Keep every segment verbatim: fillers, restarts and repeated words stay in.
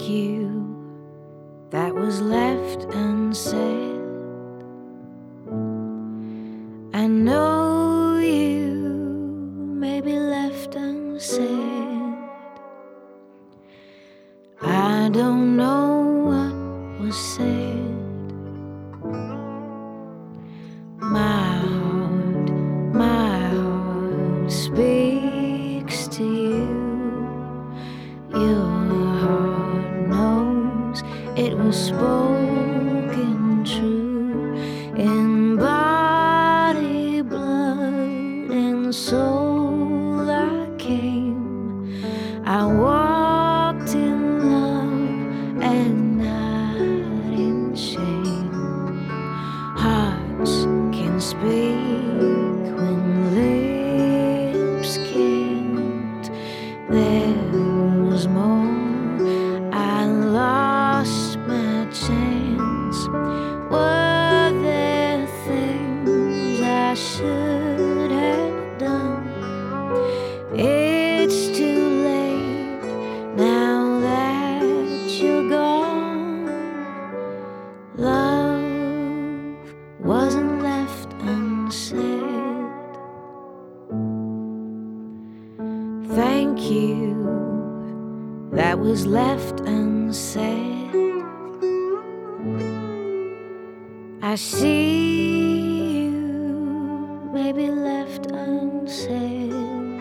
Thank you, that was left unsaid. I know you may be left unsaid. I don't know what was said. My heart, my heart speaks to you. Your heart knows it was spoken true. In body, blood, and soul I came. I walked in love and not in shame. Hearts can speak when lips can't. There was more. I lost my chance. Were there things I should have done? It's too late now that you're gone. Love wasn't left unsaid. Thank you, that was left unsaid. I see you may be left unsaid.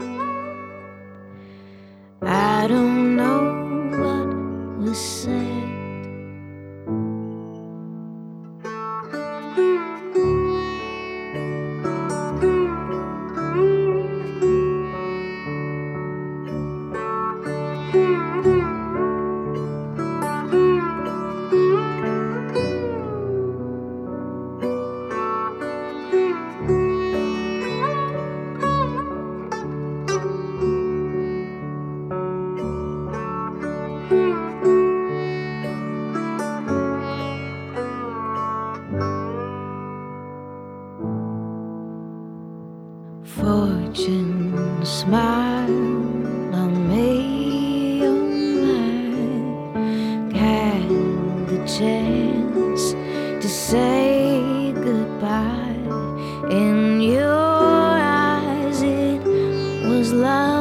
I don't know what was said. Fortune smiled on me, oh my. Had the chance to say goodbye. In your eyes it was love.